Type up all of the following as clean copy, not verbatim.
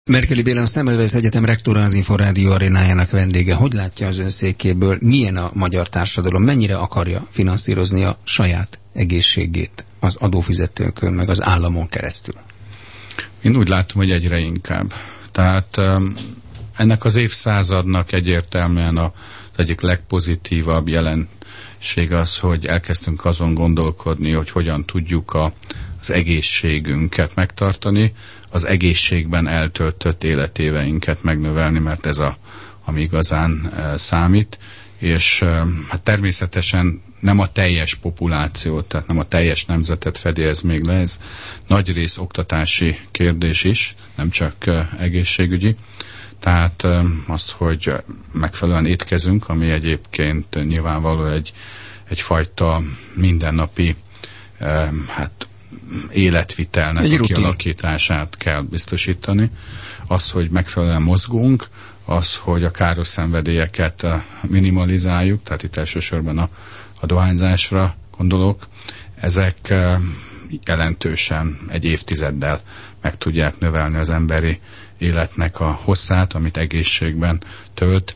Merkeli Béla, a Semmelweis Egyetem rektora, az Inforádió arénájának vendége. Hogy látja az ön székéből, milyen a magyar társadalom, mennyire akarja finanszírozni a saját egészségét az adófizetőkön, meg az államon keresztül? Én úgy látom, hogy egyre inkább. Tehát ennek az évszázadnak egyértelműen az egyik legpozitívabb jelenség az, hogy elkezdtünk azon gondolkodni, hogy hogyan tudjuk az egészségünket megtartani, az egészségben eltöltött életéveinket megnövelni, mert ez ami igazán számít, és hát természetesen nem a teljes populációt, tehát nem a teljes nemzetet fedi ez még le, ez nagy rész oktatási kérdés is, nem csak egészségügyi. Tehát az, hogy megfelelően étkezünk, ami egyébként nyilvánvaló egyfajta mindennapi életvitelnek a kialakítását kell biztosítani. Az, hogy megfelelően mozgunk, az, hogy a káros szenvedélyeket minimalizáljuk, tehát itt elsősorban a dohányzásra gondolok, ezek jelentősen egy évtizeddel meg tudják növelni az emberi életnek a hosszát, amit egészségben tölt.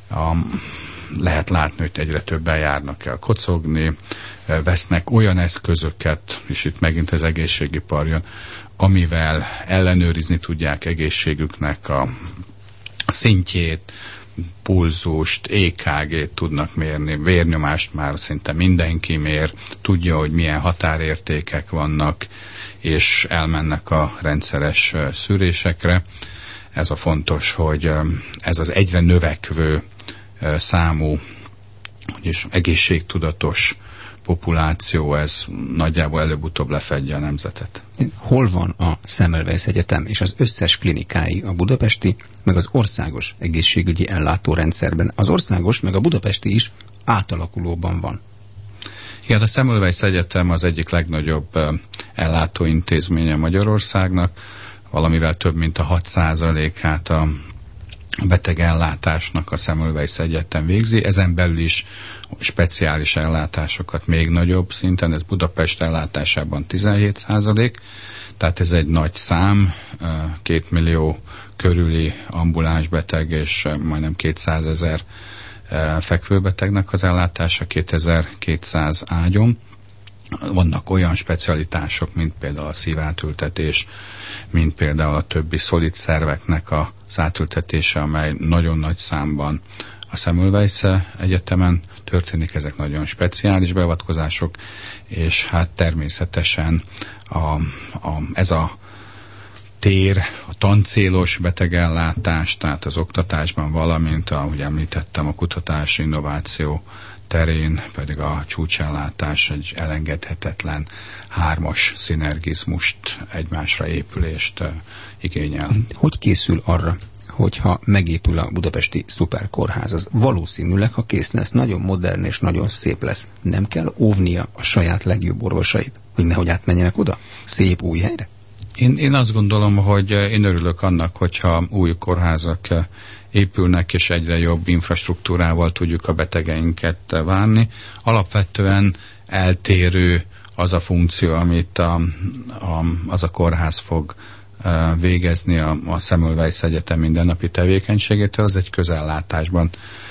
Lehet látni, hogy egyre többen járnak el kocogni, vesznek olyan eszközöket, és itt megint az egészségipar jön, amivel ellenőrizni tudják egészségüknek a szintjét, pulzust, EKG-t tudnak mérni, vérnyomást már szinte mindenki mér, tudja, hogy milyen határértékek vannak, és elmennek a rendszeres szűrésekre. Ez a fontos, hogy ez az egyre növekvő számú és egészségtudatos populáció, ez nagyjából előbb-utóbb lefedje a nemzetet. Hol van a Semmelweis Egyetem és az összes klinikái a budapesti, meg az országos egészségügyi ellátórendszerben? Az országos, meg a budapesti is átalakulóban van. Igen, a Semmelweis Egyetem az egyik legnagyobb ellátóintézménye Magyarországnak, valamivel több mint a 6%-át a betegellátásnak a Semmelweis Egyetem végzi, ezen belül is speciális ellátásokat még nagyobb szinten, ez Budapest ellátásában 17%, tehát ez egy nagy szám, 2 millió körüli ambuláns beteg és majdnem 200 000 fekvőbetegnek az ellátása 2200 ágyon. Vannak olyan specialitások, mint például a szívátültetés, mint például a többi szolid szerveknek az átültetése, amely nagyon nagy számban a Semmelweis Egyetemen történik, ezek nagyon speciális beavatkozások, és hát természetesen ez a tér, a tancélos betegellátás, tehát az oktatásban, valamint, ahogy említettem, a kutatás, innováció terén pedig a csúcsellátás egy elengedhetetlen hármas szinergizmust, egymásra épülést igényel. Hogy készül arra, hogyha megépül a budapesti szuperkórház? Az valószínűleg, ha kész lesz, nagyon modern és nagyon szép lesz. Nem kell óvnia a saját legjobb orvosait, hogy nehogy átmenjenek oda? Szép új helyre? Én azt gondolom, hogy én örülök annak, hogyha új kórházak épülnek, és egyre jobb infrastruktúrával tudjuk a betegeinket várni. Alapvetően eltérő az a funkció, amit az a kórház fog végezni a Semmelweis Egyetem mindennapi tevékenységétől, az egy közellátásban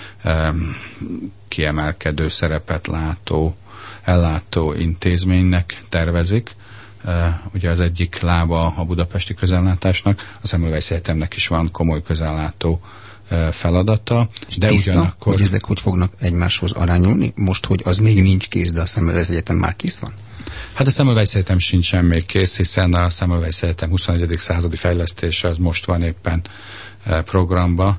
kiemelkedő szerepet ellátó intézménynek tervezik. Ugye az egyik lába a budapesti közellátásnak, a Semmelweis Egyetemnek is van komoly közellátó feladata. De tiszta, ugyanakkor... hogy ezek hogy fognak egymáshoz arányulni? Most, hogy az még nincs kész, de a Semmelweis Egyetem már kész van? Hát a Semmelweis Egyetem sincsen még kész, hiszen a Semmelweis Egyetem 21. századi fejlesztése az most van éppen programba.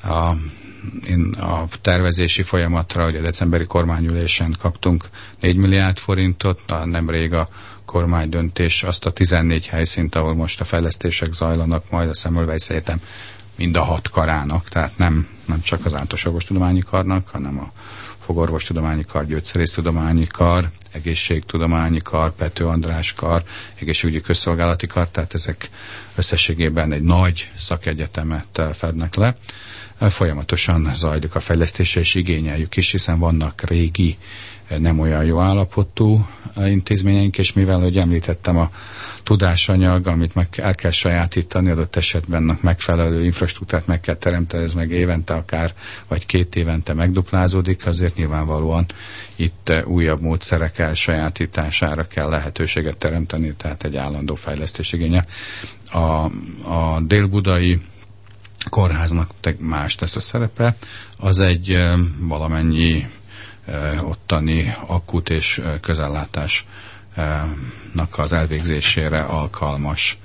A tervezési folyamatra, hogy a decemberi kormányülésen kaptunk 4 milliárd forintot, nemrég a kormánydöntés azt a 14 helyszínt, ahol most a fejlesztések zajlanak, majd a Semmelweis Egyetem mind a 6 karának, tehát nem csak az általános orvostudományi karnak, hanem a fogorvostudományi kar, gyógyszerésztudományi kar, egészségtudományi kar, Pető András kar, egészségügyi közszolgálati kar, tehát ezek összességében egy nagy szakegyetemet fednek le. Folyamatosan zajlik a fejlesztése, és igényeljük is, hiszen vannak régi nem olyan jó állapotú intézményeink, és mivel, hogy említettem, a tudásanyag, amit meg el kell sajátítani, adott esetben megfelelő infrastruktúrát meg kell teremteni, ez meg évente akár, vagy 2 évente megduplázódik, azért nyilvánvalóan itt újabb módszerek elsajátítására kell lehetőséget teremteni, tehát egy állandó fejlesztés igénye. A délbudai kórháznak más tesz a szerepe, az egy valamennyi ottani akut és közellátásnak az elvégzésére alkalmas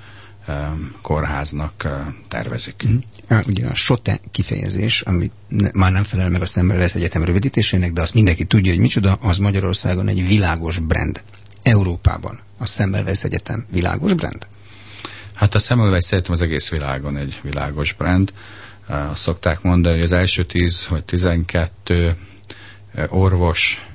kórháznak tervezik. Ugye a SOTE kifejezés, ami már nem felel meg a Semmelweis Egyetem rövidítésének, de azt mindenki tudja, hogy micsoda, az Magyarországon egy világos brand. Európában a Semmelweis Egyetem világos brand? Hát a Semmelweis Egyetem az egész világon egy világos brand. Azt szokták mondani, hogy az első 10 vagy 12 orvos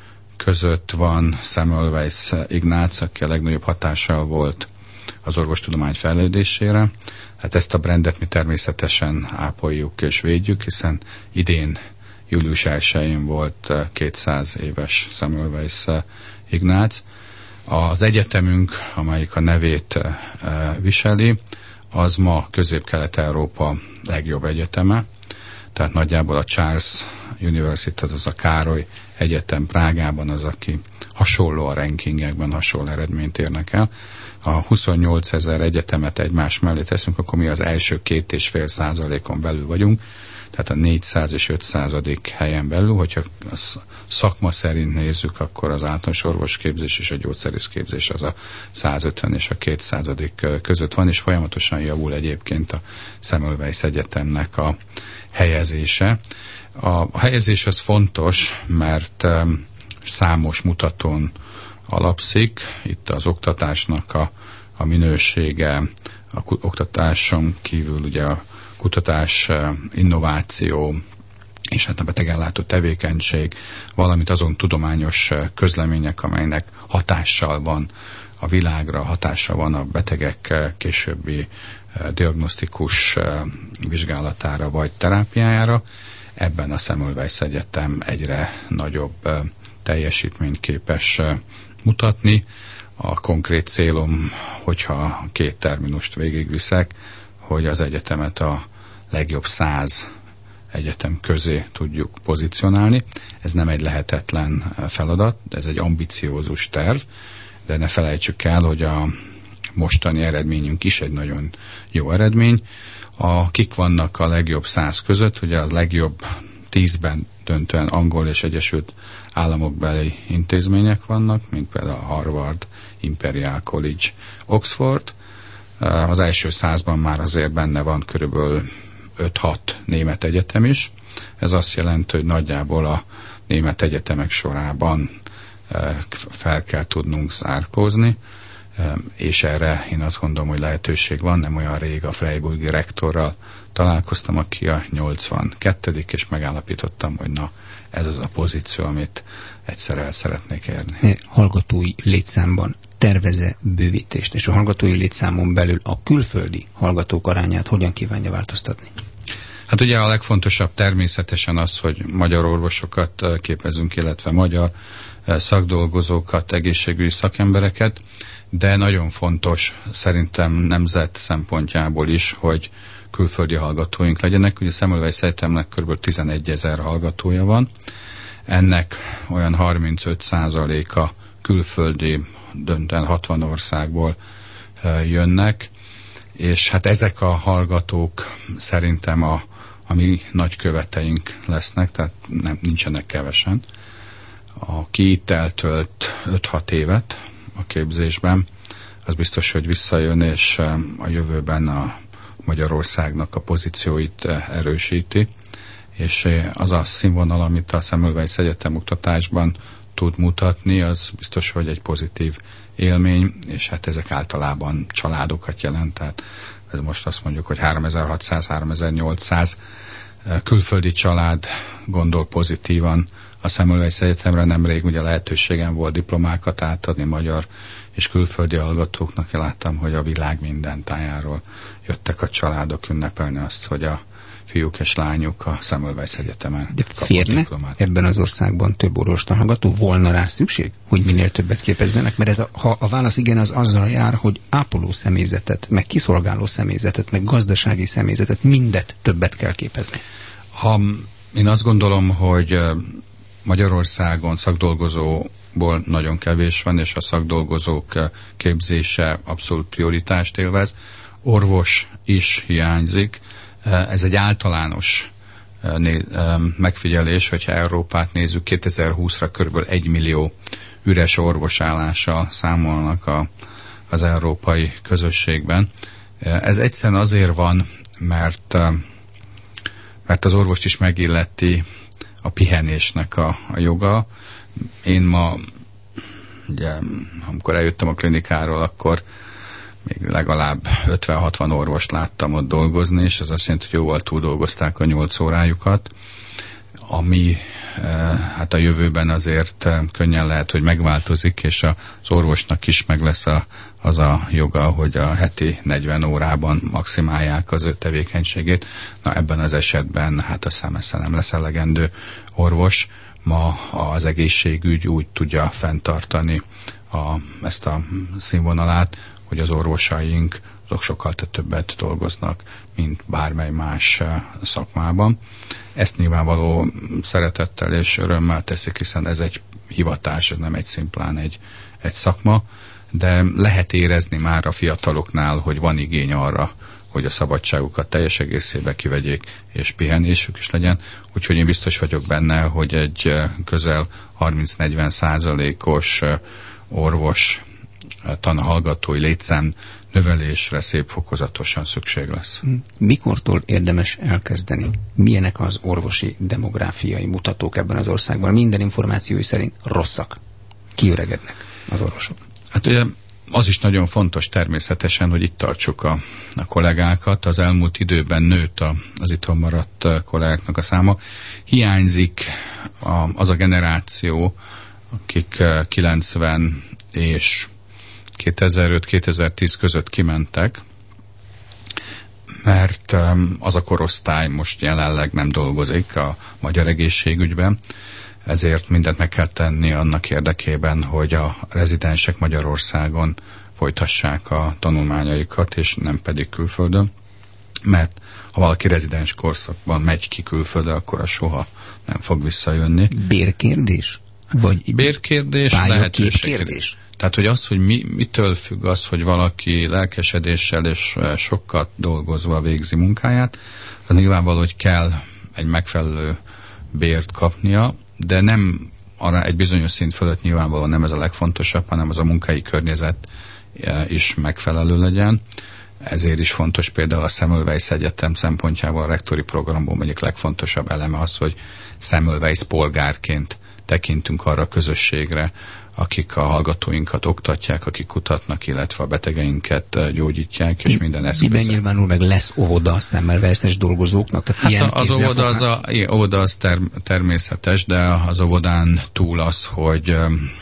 között van Semmelweis Ignác, aki a legnagyobb hatással volt az orvostudomány fejlődésére. Hát ezt a brandet mi természetesen ápoljuk és védjük, hiszen idén július 1-én volt 200 éves Semmelweis Ignác. Az egyetemünk, amelyik a nevét viseli, az ma Közép-Kelet-Európa legjobb egyeteme, tehát nagyjából a Charles University, az a Károly Egyetem Prágában az, aki hasonló a rankingekben, hasonló eredményt érnek el. A 28 000 egyetemet egymás mellé teszünk, akkor mi az első 2,5%-on belül vagyunk, tehát a 400 és 500. helyen belül, hogyha a szakma szerint nézzük, akkor az általános orvosképzés és a gyógyszerészképzés az a 150 és a 200. között van, és folyamatosan javul egyébként a Semmelweis Egyetemnek a helyezése. A helyezés az fontos, mert számos mutatón alapszik. Itt az oktatásnak a minősége, a oktatáson kívül ugye a kutatás, innováció, és hát a betegellátó tevékenység, valamint azon tudományos közlemények, amelynek hatással van a világra, hatással van a betegek későbbi diagnosztikus vizsgálatára vagy terápiájára. Ebben a Semmelweis Egyetem egyre nagyobb teljesítményt képes mutatni. A konkrét célom, hogyha 2 terminust végigviszek, hogy az egyetemet a legjobb 100 egyetem közé tudjuk pozícionálni. Ez nem egy lehetetlen feladat, de ez egy ambiciózus terv, de ne felejtsük el, hogy a mostani eredményünk is egy nagyon jó eredmény. Kik vannak a legjobb 100 között, ugye az legjobb 10-ben döntően angol és Egyesült Államokbeli intézmények vannak, mint például a Harvard, Imperial College, Oxford. Az első 100-ban már azért benne van körülbelül 5-6 német egyetem is. Ez azt jelenti, hogy nagyjából a német egyetemek sorában fel kell tudnunk zárkózni, és erre én azt gondolom, hogy lehetőség van. Nem olyan rég a Freiburgi rektorral találkoztam, aki a 82. és megállapítottam, hogy na, ez az a pozíció, amit egyszer el szeretnék érni. Hallgatói létszámban tervez-e bővítést, és a hallgatói létszámon belül a külföldi hallgatók arányát hogyan kívánja változtatni? Hát ugye a legfontosabb természetesen az, hogy magyar orvosokat képezünk, illetve magyar szakdolgozókat, egészségügyi szakembereket, de nagyon fontos szerintem nemzet szempontjából is, hogy külföldi hallgatóink legyenek. Ugye a Semmelweis Egyetemnek kb. 11 000 hallgatója van, ennek olyan 35%-a külföldi, döntően 60 országból jönnek, és hát ezek a hallgatók szerintem a mi nagyköveteink lesznek, tehát nincsenek kevesen. Aki itt eltölt 5-6 évet a képzésben, az biztos, hogy visszajön, és a jövőben a Magyarországnak a pozícióit erősíti, és az a színvonal, amit a Semmelweis Egyetem oktatásban tud mutatni, az biztos, hogy egy pozitív élmény, és hát ezek általában családokat jelent, tehát ez most azt mondjuk, hogy 3600-3800 külföldi család gondol pozitívan a Semmelweis Egyetemre. Nemrég ugye lehetőségem volt diplomákat átadni magyar és külföldi hallgatóknak. Én láttam, hogy a világ minden tájáról jöttek a családok ünnepelni azt, hogy a fiúk és lányok a Semmelweis Egyetemen. De férne ebben az országban több orvostanhallgató? Volna rá szükség, hogy minél többet képezzenek? Mert ha a válasz igen, az azzal jár, hogy ápoló személyzetet, meg kiszolgáló személyzetet, meg gazdasági személyzetet, mindet többet kell képezni. Én azt gondolom, hogy Magyarországon szakdolgozóból nagyon kevés van, és a szakdolgozók képzése abszolút prioritást élvez. Orvos is hiányzik. Ez egy általános megfigyelés, hogyha Európát nézzük, 2020-ra kb. 1 millió üres orvosállással számolnak az európai közösségben. Ez egyszerűen azért van, mert az orvost is megilleti a pihenésnek a joga. Én ma, ugye, amikor eljöttem a klinikáról, akkor még legalább 50-60 orvost láttam ott dolgozni, és ez azt jelenti, hogy jóval túldolgozták a 8 órájukat, ami hát a jövőben azért könnyen lehet, hogy megváltozik, és az orvosnak is meg lesz az a joga, hogy a heti 40 órában maximálják az ő tevékenységét. Na ebben az esetben hát a messze nem lesz elegendő orvos. Ma az egészségügy úgy tudja fenntartani ezt a színvonalát, hogy az orvosaink azok sokkal többet dolgoznak, mint bármely más szakmában. Ezt nyilvánvaló szeretettel és örömmel teszik, hiszen ez egy hivatás, ez nem egy szimplán egy szakma, de lehet érezni már a fiataloknál, hogy van igény arra, hogy a szabadságukat teljes egészébe kivegyék, és pihenésük is legyen. Úgyhogy én biztos vagyok benne, hogy egy közel 30-40%-os orvos tanhallgatói létszám növelésre szép fokozatosan szükség lesz. Mikortól érdemes elkezdeni? Milyenek az orvosi demográfiai mutatók ebben az országban? Minden információi szerint rosszak. Kiöregednek az orvosok. Hát ugye az is nagyon fontos természetesen, hogy itt tartsuk a kollégákat. Az elmúlt időben nőtt az itthon maradt kollégáknak a száma. Hiányzik az a generáció, akik 90 és 2005-2010 között kimentek, mert az a korosztály most jelenleg nem dolgozik a magyar egészségügyben, ezért mindent meg kell tenni annak érdekében, hogy a rezidensek Magyarországon folytassák a tanulmányaikat, és nem pedig külföldön, mert ha valaki rezidens korszakban megy ki külföldre, akkor az soha nem fog visszajönni. Bérkérdés? Vagy bérkérdés, lehetőségkérdés? Tehát, hogy az, hogy mitől függ az, hogy valaki lelkesedéssel és sokat dolgozva végzi munkáját, az nyilvánvaló, hogy kell egy megfelelő bért kapnia, de nem arra egy bizonyos szint fölött nyilvánvalóan nem ez a legfontosabb, hanem az a munkai környezet is megfelelő legyen. Ezért is fontos például a Semmelweis Egyetem szempontjából a rektori programból egyik legfontosabb eleme az, hogy Semmelweis polgárként tekintünk arra a közösségre, akik a hallgatóinkat oktatják, akik kutatnak, illetve a betegeinket gyógyítják, és minden eszköz. Miben nyilvánul meg lesz óvoda a Semmelweis-es dolgozóknak? Tehát hát ilyen az óvoda az természetes, de az óvodán túl az, hogy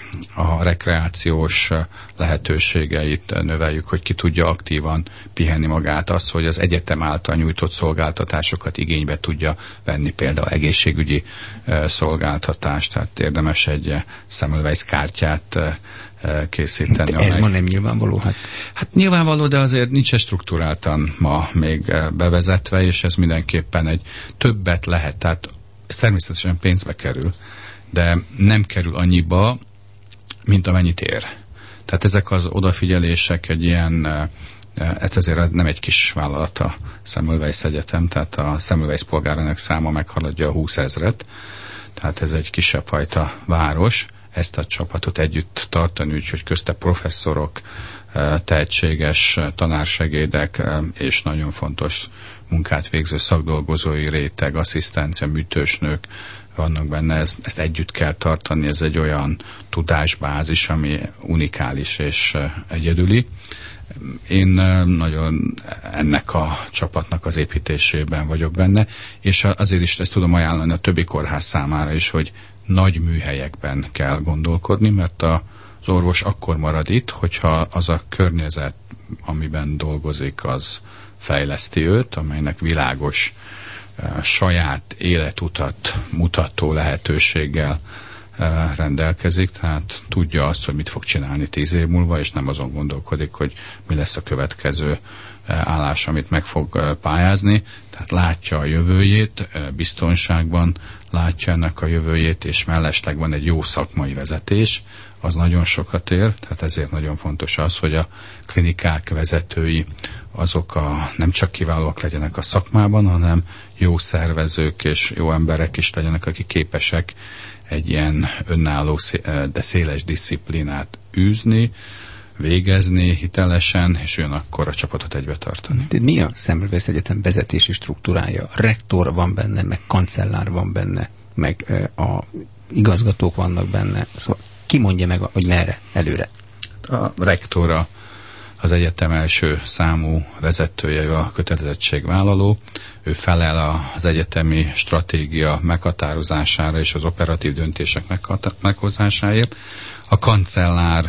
a rekreációs lehetőségeit növeljük, hogy ki tudja aktívan pihenni magát, az, hogy az egyetem által nyújtott szolgáltatásokat igénybe tudja venni, például egészségügyi szolgáltatást, tehát érdemes egy Semmelweis kártyát készíteni. De ez ma nem nyilvánvaló? Hát nyilvánvaló, de azért nincs struktúráltan ma még bevezetve, és ez mindenképpen egy többet lehet, tehát ez természetesen pénzbe kerül, de nem kerül annyiba, mint amennyit ér. Tehát ezek az odafigyelések egy ilyen, ezért nem egy kis vállalat a Semmelweis Egyetem, tehát a Semmelweis polgárának száma meghaladja a 20 000-et, tehát ez egy kisebb fajta város, ezt a csapatot együtt tartani, úgyhogy közte professzorok, tehetséges tanársegédek és nagyon fontos munkát végző szakdolgozói réteg, asszisztencia, műtősnők vannak benne, ezt együtt kell tartani, ez egy olyan tudásbázis, ami unikális és egyedüli. Én nagyon ennek a csapatnak az építésében vagyok benne, és azért is ezt tudom ajánlani a többi kórház számára is, hogy nagy műhelyekben kell gondolkodni, mert az orvos akkor marad itt, hogyha az a környezet, amiben dolgozik, az fejleszti őt, amelynek világos saját életutat mutató lehetőséggel rendelkezik, tehát tudja azt, hogy mit fog csinálni 10 év múlva, és nem azon gondolkodik, hogy mi lesz a következő állás, amit meg fog pályázni, tehát látja a jövőjét, biztonságban látja ennek a jövőjét, és mellesleg van egy jó szakmai vezetés, az nagyon sokat ér, tehát ezért nagyon fontos az, hogy a klinikák vezetői azok nem csak kiválóak legyenek a szakmában, hanem jó szervezők és jó emberek is legyenek, akik képesek egy ilyen önálló, de széles disziplinát űzni, végezni hitelesen, és ugyanakkor a csapatot egybe tartani. De mi a Semmelweis Egyetem vezetési struktúrája? Rektor van benne, meg kancellár van benne, meg a igazgatók vannak benne. Szóval ki mondja meg, hogy merre, előre? A rektora az egyetem első számú vezetője, a kötelezettségvállaló. Ő felel az egyetemi stratégia meghatározására és az operatív döntések meghozásáért. A kancellár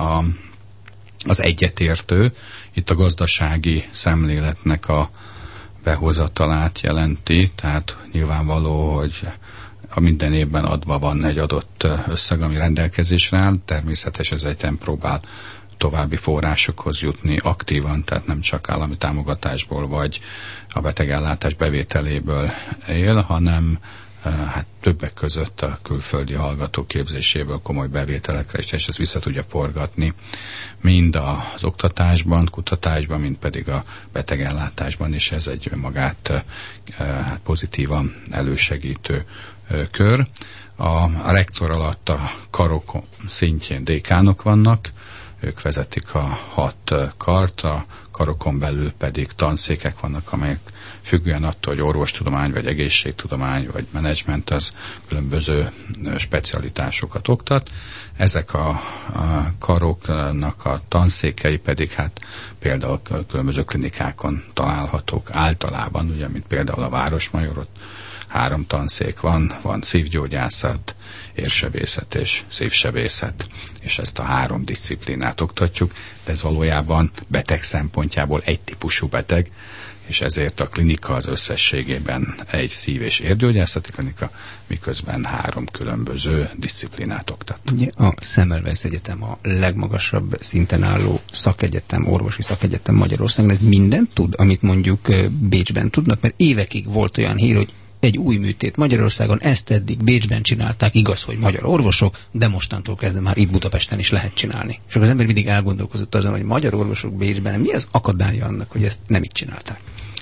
az egyetértő, itt a gazdasági szemléletnek a behozatalát jelenti, tehát nyilvánvaló, hogy a minden évben adva van egy adott összeg, ami rendelkezésre áll, természetesen az egyetem próbál további forrásokhoz jutni aktívan, tehát nem csak állami támogatásból vagy a betegellátás bevételéből él, hanem hát többek között a külföldi hallgatók képzéséből komoly bevételekre is, és ezt vissza tudja forgatni mind az oktatásban, kutatásban, mind pedig a betegellátásban, és ez egy önmagát pozitívan elősegítő kör. A rektor alatt a karok szintjén dékánok vannak, ők vezetik a 6 kart, a karokon belül pedig tanszékek vannak, amelyek függően attól, hogy orvostudomány, vagy egészségtudomány, vagy menedzsment, az különböző specialitásokat oktat. Ezek a karoknak a tanszékei pedig hát például különböző klinikákon találhatók általában, ugye, mint például a Városmajor, ott 3 tanszék van szívgyógyászat, érsebészet és szívsebészet, és ezt a 3 disziplinát oktatjuk, de ez valójában beteg szempontjából egy típusú beteg, és ezért a klinika az összességében egy szív- és érgyógyászati klinika, miközben 3 különböző disziplinát oktat. Ugye a Semmelweis Egyetem a legmagasabb szinten álló szakegyetem, orvosi szakegyetem Magyarországon, ez mindent tud, amit mondjuk Bécsben tudnak, mert évekig volt olyan hír, hogy egy új műtét Magyarországon, ezt eddig Bécsben csinálták, igaz, hogy magyar orvosok, de mostantól kezdve már itt Budapesten is lehet csinálni. És az ember mindig elgondolkozott azon, hogy magyar orvosok Bécsben, mi az akadálya annak, hogy ezt nem itt csinálták?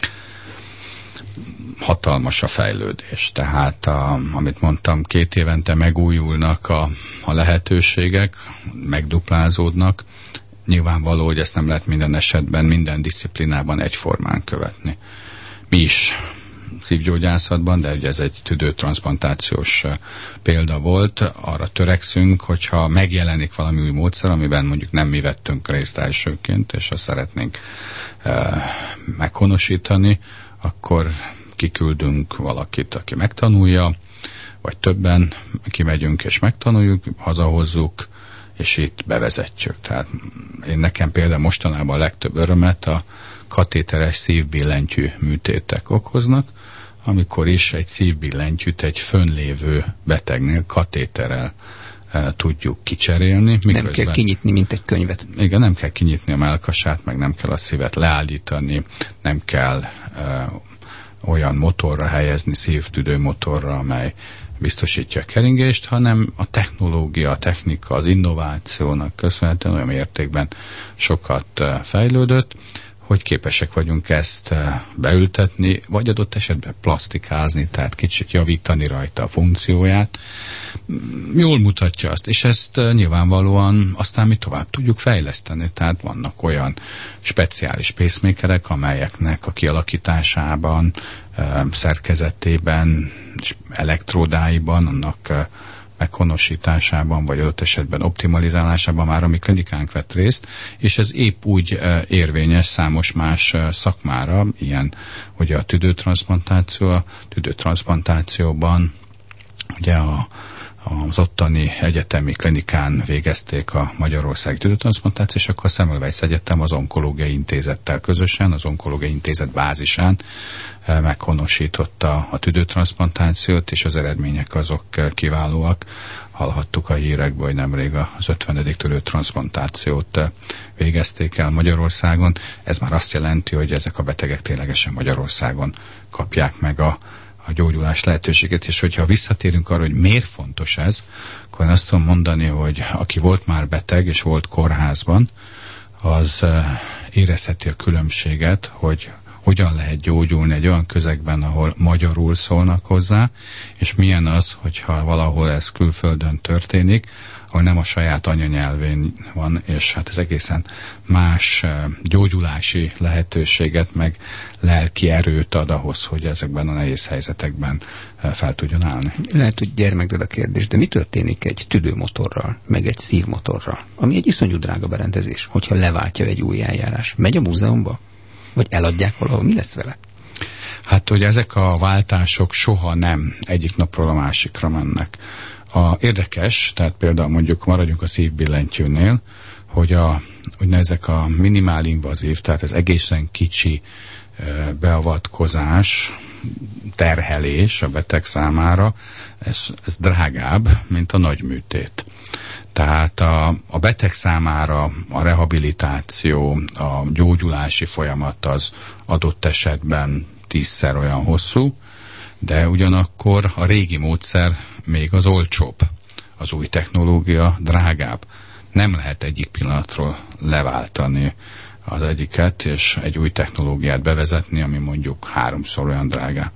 Hatalmas a fejlődés, tehát amit mondtam, 2 évente megújulnak a lehetőségek, megduplázódnak. Nyilvánvaló, hogy ezt nem lehet minden esetben, minden disziplinában egyformán követni. Mi is szívgyógyászatban, de ugye ez egy tüdőtranszplantációs példa volt, arra törekszünk, hogyha megjelenik valami új módszer, amiben mondjuk nem mi vettünk részt elsőként, és azt szeretnénk meghonosítani, akkor kiküldünk valakit, aki megtanulja, vagy többen kimegyünk és megtanuljuk, hazahozzuk, és itt bevezetjük. Tehát nekem például mostanában a legtöbb örömet a katéteres szívbillentyű műtétek okoznak, amikor is egy szívbillentyűt egy fönnlévő betegnél katéterrel tudjuk kicserélni. Nem kell kinyitni, mint egy könyvet. Igen, nem kell kinyitni a mellkasát, meg nem kell a szívet leállítani, nem kell olyan motorra helyezni, szívtüdő motorra, amely biztosítja a keringést, hanem a technológia, a technika, az innovációnak köszönhetően olyan mértékben sokat fejlődött, hogy képesek vagyunk ezt beültetni, vagy adott esetben plastikázni, tehát kicsit javítani rajta a funkcióját. Jól mutatja azt, és ezt nyilvánvalóan aztán mi tovább tudjuk fejleszteni. Tehát vannak olyan speciális pacemakerek, amelyeknek a kialakításában, szerkezetében, elektródáiban, annak meghonosításában, vagy adott esetben optimalizálásában már a mi klinikánk vett részt, és ez épp úgy érvényes számos más szakmára, ilyen ugye a tüdőtranszplantációban ugye a az ottani egyetemi klinikán végezték a Magyarország tüdőtranszplantációt, és akkor a Semmelweis Egyetem az Onkológiai Intézettel közösen, az Onkológiai Intézet bázisán meghonosította a tüdőtranszplantációt, és az eredmények azok kiválóak. Hallhattuk a hírekből, hogy nemrég az 50. tüdőtranszplantációt végezték el Magyarországon. Ez már azt jelenti, hogy ezek a betegek ténylegesen Magyarországon kapják meg a gyógyulás lehetőséget, és hogyha visszatérünk arra, hogy miért fontos ez, akkor azt tudom mondani, hogy aki volt már beteg és volt kórházban, az érezheti a különbséget, hogy hogyan lehet gyógyulni egy olyan közegben, ahol magyarul szólnak hozzá, és milyen az, hogyha valahol ez külföldön történik, ahol nem a saját anyanyelvén van, és hát ez egészen más gyógyulási lehetőséget, meg lelki erőt ad ahhoz, hogy ezekben a nehéz helyzetekben fel tudjon állni. Lehet, hogy gyermekded a kérdés, de mi történik egy tüdőmotorral, meg egy szívmotorral, ami egy iszonyú drága berendezés, hogyha leváltja egy új eljárás? Megy a múzeumba? Vagy eladják valahol? Mi lesz vele? Hát, hogy ezek a váltások soha nem egyik napról a másikra mennek. Érdekes, tehát például mondjuk maradjunk a szívbillentyűnél, hogy ezek a minimál invazív, tehát ez egészen kicsi beavatkozás, terhelés a beteg számára, ez drágább, mint a nagy műtét. Tehát a beteg számára a rehabilitáció, a gyógyulási folyamat az adott esetben 10-szer olyan hosszú, de ugyanakkor a régi módszer még az olcsóbb, az új technológia drágább. Nem lehet egyik pillanatról leváltani az egyiket, és egy új technológiát bevezetni, ami mondjuk 3-szor olyan drága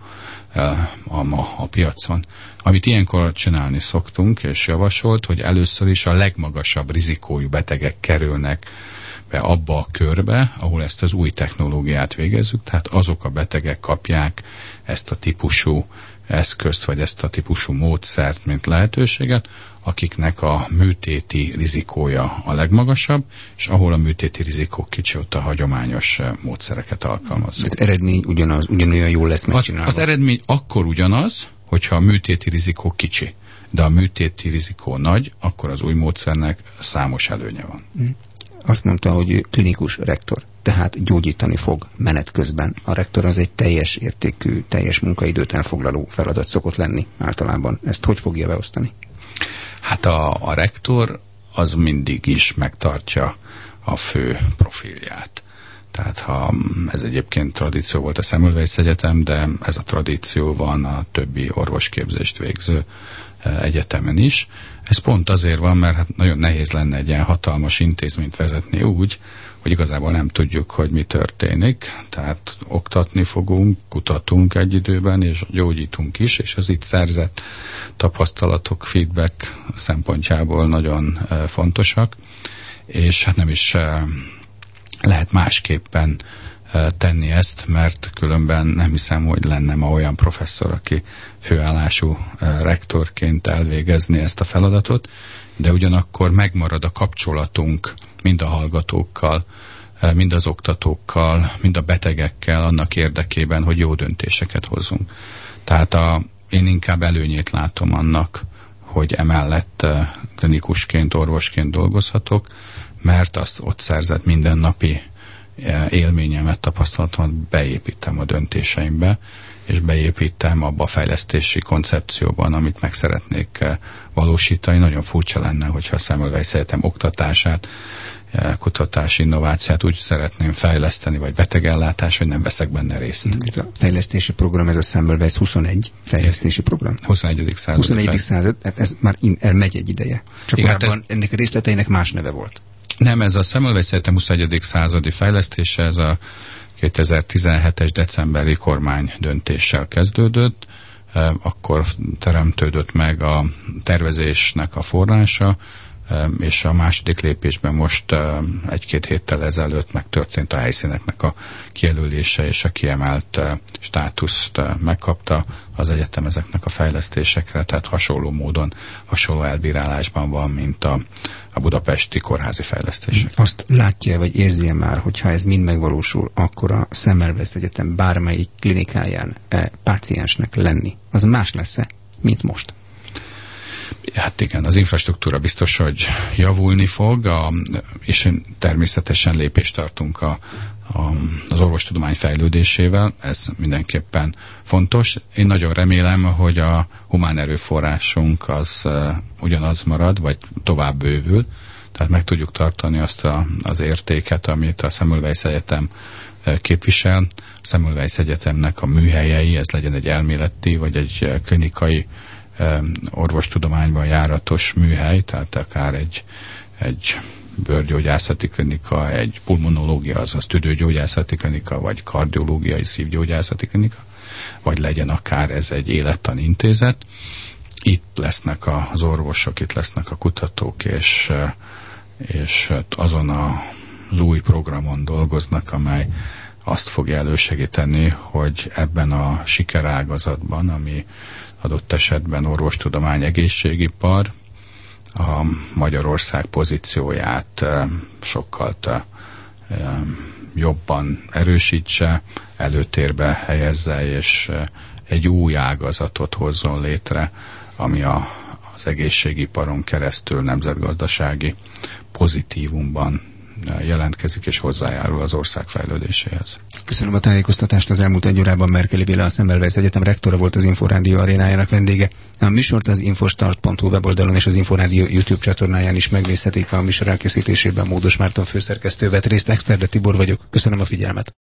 a piacon. Amit ilyenkor csinálni szoktunk, és javasolt, hogy először is a legmagasabb rizikójú betegek kerülnek be abba a körbe, ahol ezt az új technológiát végezzük, tehát azok a betegek kapják ezt a típusú eszközt, vagy ezt a típusú módszert, mint lehetőséget, akiknek a műtéti rizikója a legmagasabb, és ahol a műtéti rizikó kicsi, ott a hagyományos módszereket alkalmazzuk. Az eredmény ugyanolyan jól lesz megcsinálva. Az eredmény akkor ugyanaz, hogyha a műtéti rizikó kicsi, de a műtéti rizikó nagy, akkor az új módszernek számos előnye van. Azt mondta, hogy klinikus rektor, tehát gyógyítani fog menet közben. A rektor az egy teljes értékű, teljes munkaidőt elfoglaló feladat szokott lenni általában. Ezt hogy fogja beosztani? Hát a rektor az mindig is megtartja a fő profilját. Tehát ez egyébként tradíció volt a Semmelweis Egyetem, de ez a tradíció van a többi orvosképzést végző egyetemen is. Ez pont azért van, mert hát nagyon nehéz lenne egy ilyen hatalmas intézményt vezetni úgy, hogy igazából nem tudjuk, hogy mi történik. Tehát oktatni fogunk, kutatunk egy időben, és gyógyítunk is, és az itt szerzett tapasztalatok, feedback szempontjából nagyon fontosak, és hát nem is lehet másképpen tenni ezt, mert különben nem hiszem, hogy lenne ma olyan professzor, aki főállású rektorként elvégezni ezt a feladatot, de ugyanakkor megmarad a kapcsolatunk mind a hallgatókkal, mind az oktatókkal, mind a betegekkel annak érdekében, hogy jó döntéseket hozzunk. Tehát én inkább előnyét látom annak, hogy emellett klinikusként, orvosként dolgozhatok, mert azt ott szerzett mindennapi élményemet, tapasztalatomat beépítem a döntéseimbe, és beépítem abba a fejlesztési koncepcióban, amit meg szeretnék valósítani. Nagyon furcsa lenne, hogyha a Semmelweis Egyetem oktatását, kutatási innovációt úgy szeretném fejleszteni, vagy betegellátás, hogy nem veszek benne részt. Ez a fejlesztési program, ez a Semmelweis 21 fejlesztési program. 21. század. 21. század, ez már elmegy egy ideje. Csak korábban ennek a részleteinek más neve volt. Nem, ez a Semmelweis Egyetem 21. századi fejlesztése, ez a 2017-es decemberi kormány döntéssel kezdődött, akkor teremtődött meg a tervezésnek a forrása, és a második lépésben most 1-2 héttel ezelőtt megtörtént a helyszíneknek a kijelölése, és a kiemelt státuszt megkapta az egyetem ezeknek a fejlesztésekre, tehát hasonló módon, hasonló elbírálásban van, mint a budapesti kórházi fejlesztések. Azt látja, vagy érzi már, hogyha ez mind megvalósul, akkor a Semmelweis Egyetem bármelyik klinikáján páciensnek lenni, az más lesz-e, mint most? Hát igen, az infrastruktúra biztos, hogy javulni fog, és természetesen lépést tartunk az orvostudomány fejlődésével, ez mindenképpen fontos. Én nagyon remélem, hogy a humán erőforrásunk az ugyanaz marad, vagy tovább bővül, tehát meg tudjuk tartani azt az értéket, amit a Semmelweis Egyetem képvisel. A Semmelweis Egyetemnek a műhelyei, ez legyen egy elméleti, vagy egy klinikai orvostudományban járatos műhely, tehát akár egy bőrgyógyászati klinika, egy pulmonológia, azaz tüdőgyógyászati klinika, vagy kardiológiai szívgyógyászati klinika, vagy legyen akár ez egy élettani intézet. Itt lesznek az orvosok, itt lesznek a kutatók, és azon az új programon dolgoznak, amely azt fogja elősegíteni, hogy ebben a sikerágazatban, ami adott esetben orvostudomány, egészségipar, a Magyarország pozícióját sokkal jobban erősítse, előtérbe helyezze, és egy új ágazatot hozzon létre, ami az egészségiparon keresztül nemzetgazdasági pozitívumban jelentkezik és hozzájárul az ország fejlődéséhez. Köszönöm a tájékoztatást. Az elmúlt egy órában Merkeli Béla, a Semmelweis Egyetem rektora volt, az Inforádió arénájának vendége. A műsort az infostart.hu weboldalon és az Inforádió YouTube csatornáján is megnézhetik. A műsor elkészítésében Módos Márton főszerkesztő vett részt. Exterde Tibor vagyok. Köszönöm a figyelmet.